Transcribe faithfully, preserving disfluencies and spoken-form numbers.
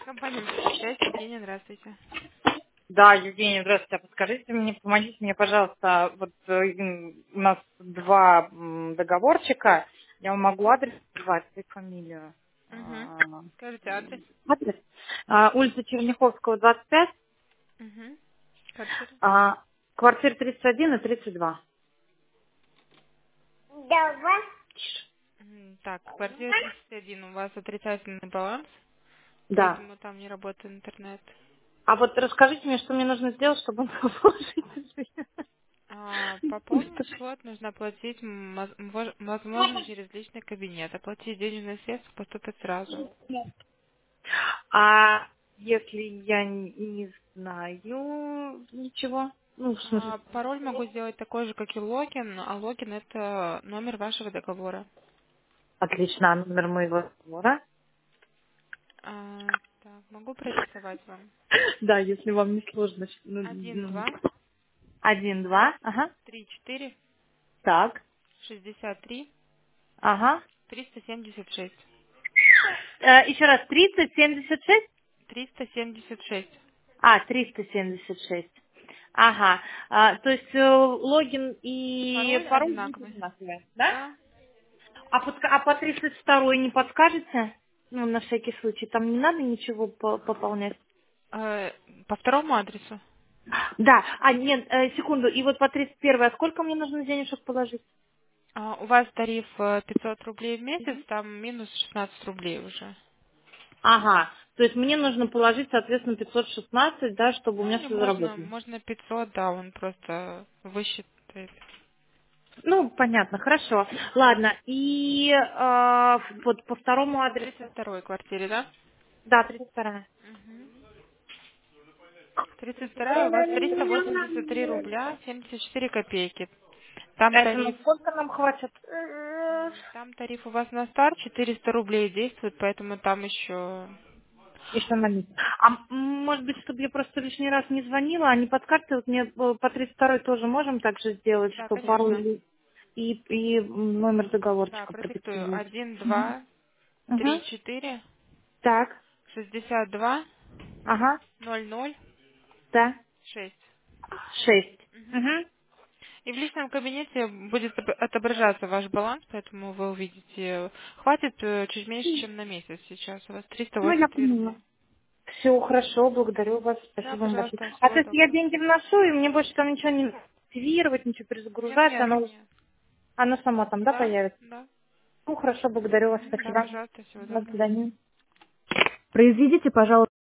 Компания «Связь», Евгения, здравствуйте. Да, Евгений, здравствуйте. А подскажите мне, помогите мне, пожалуйста, вот э, м, у нас два м, договорчика. Я вам могу адрес назвать и фамилию. Угу. А, Скажите адрес. Адрес? А, улица Черняховского, двадцать пять, Угу. Квартира. а, квартира тридцать один и тридцать два. Давай. М, Так, квартира тридцать один, у вас отрицательный баланс, Да. поэтому там не работает интернет. А вот расскажите мне, что мне нужно сделать, чтобы он был положительный. А, пополнить счет нужно оплатить, м, воз- мож- возможно, через личный кабинет. Оплатить денежные средства поступят сразу. А если я не не знаю ничего? Ну, в смысле, А, пароль могу сделать такой же, как и логин, а логин это номер вашего договора. отлично, а номер моего договора. А, так, могу продиктовать вам. Да, если вам не сложно. Ну, Один, ну, два, Один, два, ага, три, четыре, так, шестьдесят три, ага. триста семьдесят шесть. Э, еще раз, тридцать семьдесят шесть? Триста семьдесят шесть. А, триста семьдесят шесть. Ага, а, то есть э, логин и Пароль пароль будут одинаковый. одинаковые, да? Да. А, подска- а по тридцать второй не подскажете? Ну, на всякий случай, там не надо ничего по- пополнять. Э, по второму адресу. Да, а нет, э, секунду, и вот по тридцать первой, а сколько мне нужно денежек положить? А, у вас тариф э, пятьсот рублей в месяц, там минус шестнадцать рублей уже. Ага, то есть мне нужно положить, соответственно, пятьсот шестнадцать, да, чтобы у Ну меня или все можно, заработало. можно пятьсот, да, он просто высчитает. Ну, понятно, хорошо. Ладно, и э, вот по второму В тридцать адресу. второй квартире, да? Да, тридцать вторая. Угу. тридцать вторая у вас триста восемьдесят три рубля семьдесят четыре копейки. Там Это тариф, на сколько нам хватит? м, там тариф у вас на старт четыреста рублей действует, поэтому там еще... Еще на месяц. А м, может быть, чтобы я просто лишний раз не звонила, а не подскажете, вот мне э, по тридцать второй тоже можем так же сделать, Да, что конечно. пароль и, и номер Да, договорчика продиктую. продиктовать. Один, два, три, Угу. четыре, Так, шестьдесят два, ага, ноль, ноль, да, шесть. шесть. Мгм. Угу. И в личном кабинете будет отобр- отображаться ваш баланс, поэтому вы увидите. Хватит э, чуть меньше, чем на месяц сейчас. У вас триста Ну, я восемьдесят три поняла. рубля. Все хорошо, благодарю вас. Да, Спасибо вам большое. пожалуйста, А всего то есть я доброго. деньги вношу, и мне больше там ничего не активировать, ничего Нет, перезагружать, нет, оно, нет. оно само там, да, Да, появится? да. Ну, хорошо, благодарю вас, Мгм, да, спасибо. пожалуйста, всего До доброго. свидания. Произведите, пожалуйста.